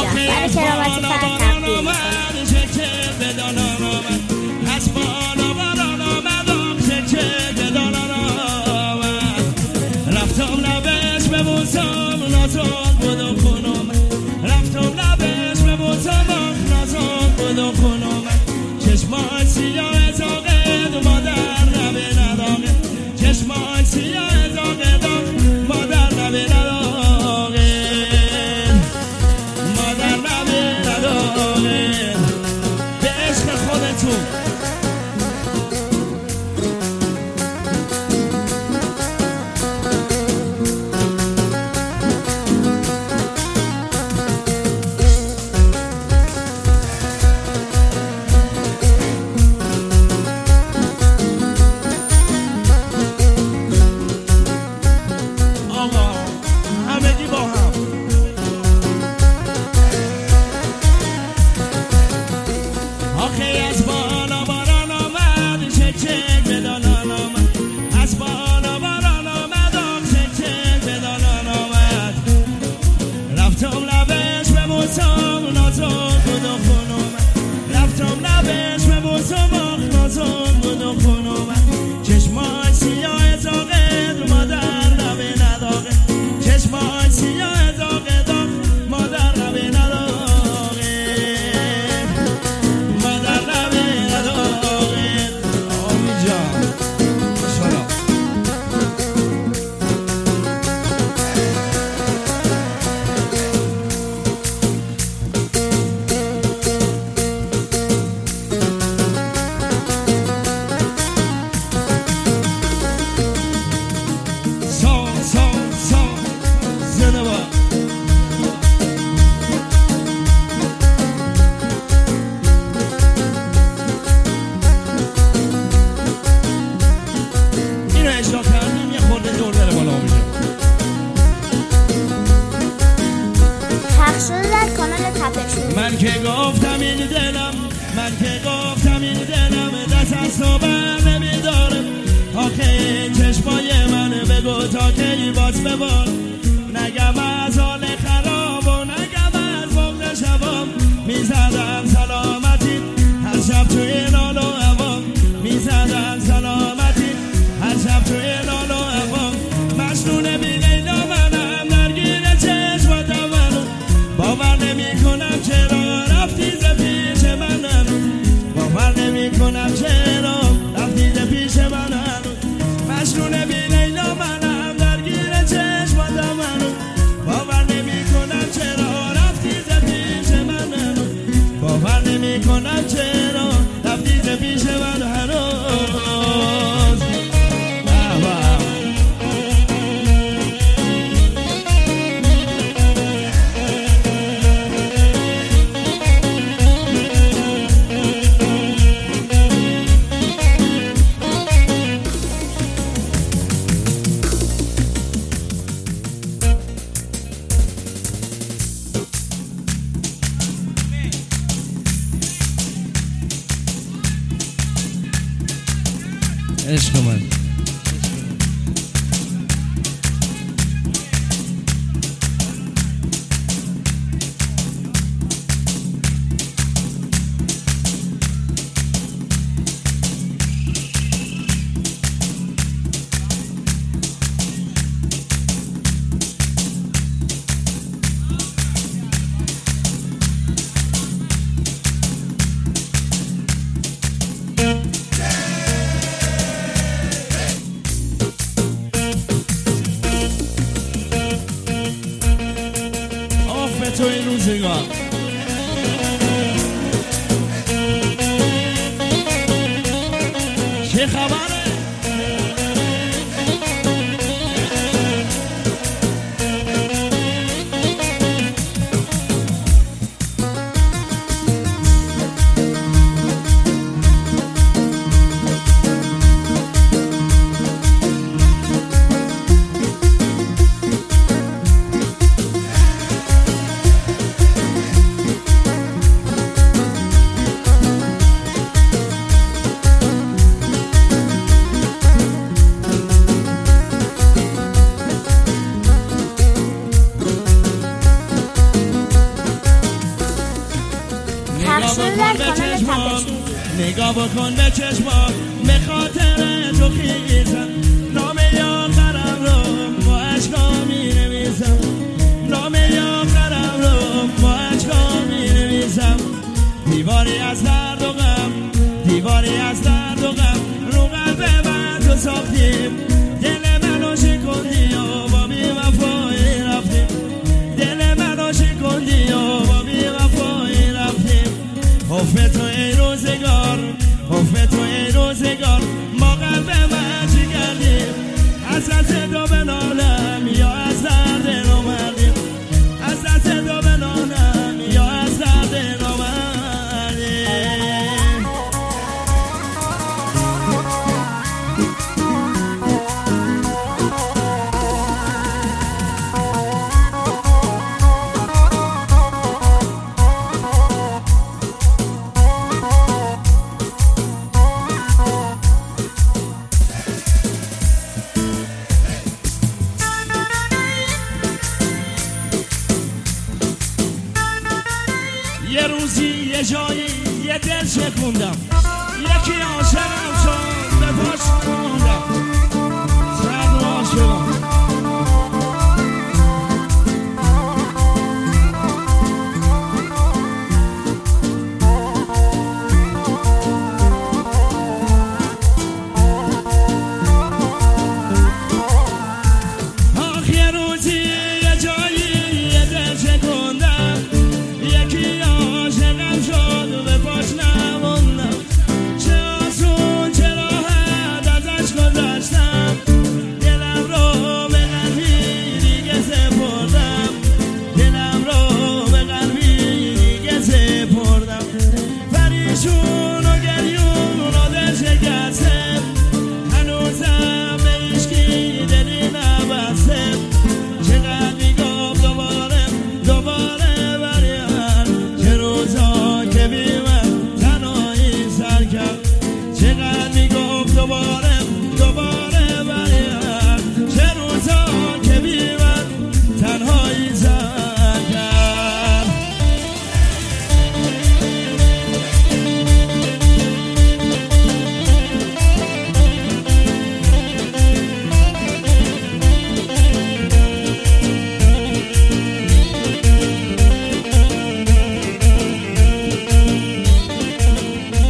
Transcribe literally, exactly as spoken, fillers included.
برای کراوتی فر تقدیم میکنم. چشمان سیاه زاغد مادر نبه نداغه چشمان سیاه زاغد مادر نبه نداغه مادر نبه نداغه به عشق خودتون من که گفتم این دلم من که گفتم این دلم دست از تو بر نمیدارم آخه این چشمای من بگو تا کی باز ببار نگم از حال خراب و نگم از بغض شبام میزدم سلامتی هر شب توی نال و هوام میزدم سلامتی هر شب توی نال و هوام مجنون بی لیلا منم درگیر چشماتم منم باور نمی کنم چرا رفتی ز پیش من باور نمی کنم چرا رفتی ز پیش من مجنون بی لیلا منم درگیر چشماتم منم باور نمی کنم چرا رفتی ز پیش من باور نمی کنم چرا رفتی ز پیش من هنوز عشق من تو این روزگار چه خبره نگاه بکن به چشمان، نگاه بکن به چشمان، به خاطر تو خیزم نام آخرم رو با عشقا می نویسم، نام آخرم رو با عشقا می نویسم. دیواری از درد و غم، دیواری از درد و غم رو قلب من تو ساختیم، دل منو شکندی و با بی وفایی رفتیم، دل منو شکندی و با بی وفایی رفتیم. حفظ تو ای روزگار، حفظ تو ای روزگار، ما قلب من چی کردیم؟ از دست تو بنالم یا از درد نامردیم، از دست تو بنالم یا از درد نامردیم. یه روزی یه جایی یه دل شکوندم، یکی عاشقم شد به پاش موندم،